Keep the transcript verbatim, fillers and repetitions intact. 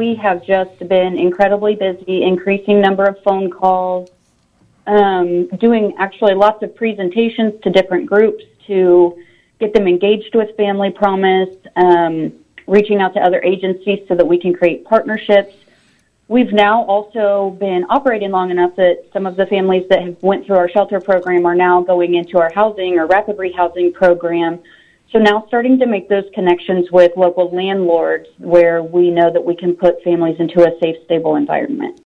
we have just been incredibly busy, increasing number of phone calls, um, doing actually lots of presentations to different groups to get them engaged with Family Promise, um, reaching out to other agencies so that we can create partnerships. We've now also been operating long enough that some of the families that have went through our shelter program are now going into our housing or rapid rehousing program. So now starting to make those connections with local landlords where we know that we can put families into a safe, stable environment.